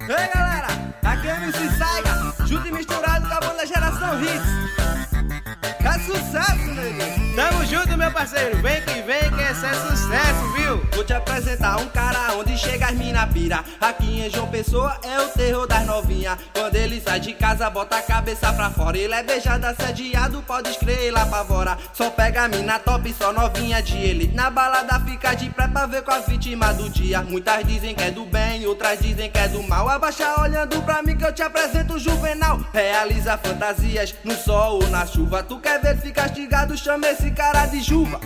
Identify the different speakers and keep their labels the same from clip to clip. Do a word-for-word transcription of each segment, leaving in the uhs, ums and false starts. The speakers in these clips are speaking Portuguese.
Speaker 1: Ei galera, aqui é M C Saiga, junto e misturado com a banda Geração Hits. É sucesso, neguinho.
Speaker 2: Tamo junto, meu parceiro, vem que vem que esse é sucesso, viu?
Speaker 1: Vou te apresentar um cara onde chega as mina pira. Aqui em João Pessoa é o terror das novinha. Quando ele sai de casa, bota a cabeça pra fora. Ele é beijado, assediado, pode escrever, ele apavora. Só pega a mina top, só novinha de elite. Na balada fica de pré pra ver com as vítimas do dia. Muitas dizem que é do bem, outras dizem que é do mal. Abaixa olhando pra mim que eu te apresento o Juvenal. Realiza fantasias no sol ou na chuva. Tu quer ver ficar castigado, chama esse cara de Juva.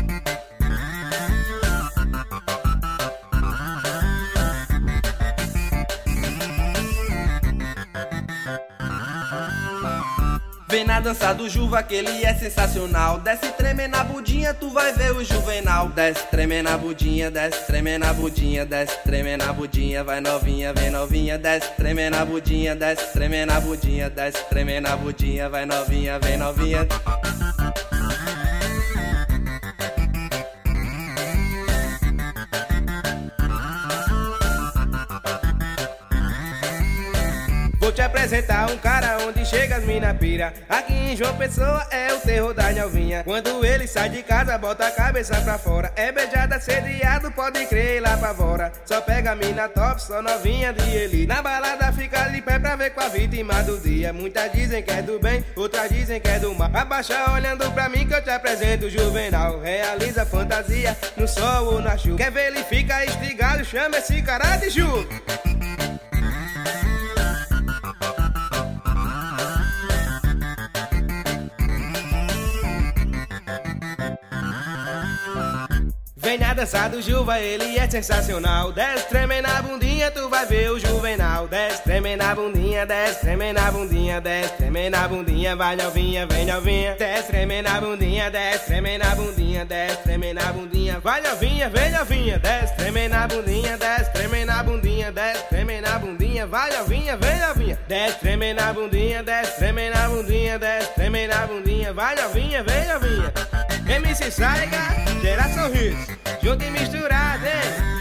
Speaker 1: Vem na dança do Juva que ele é sensacional. Desce treme na budinha, tu vai ver o Juvenal. Desce treme na budinha, desce treme na budinha, desce treme na budinha, vai novinha, vem novinha. Desce treme na budinha, desce treme na budinha, desce treme na budinha, vai novinha, vem novinha.
Speaker 2: Vou te apresentar um cara onde chega as mina pira. Aqui em João Pessoa é o terror da novinha. Quando ele sai de casa, bota a cabeça pra fora. É beijado, assediado, pode crer, lá apavora. Só pega a mina top, só novinha de elite. Na balada fica de pé pra ver com a vítima do dia. Muitas dizem que é do bem, outras dizem que é do mal. Abaixa olhando pra mim que eu te apresento o Juvenal. Realiza fantasia no sol ou na chuva. Quer ver ele fica estigado, chama esse cara de Ju. Vem na dança do Juva, ele é sensacional. Desce treme na bundinha, tu vai ver o Juvenal. Desce treme na bundinha, desce treme na bundinha, desce treme na bundinha, vai novinha, vem novinha. Desce treme na bundinha, desce treme na bundinha, desce treme na bundinha, vai novinha, vem novinha. Desce treme na bundinha, desce treme na bundinha, desce treme na bundinha, vai novinha, vem novinha. Desce treme na bundinha, desce treme na bundinha, desce treme na bundinha, vai novinha, vem novinha. M C Saiga, Geração Hits, junto e misturado, hein?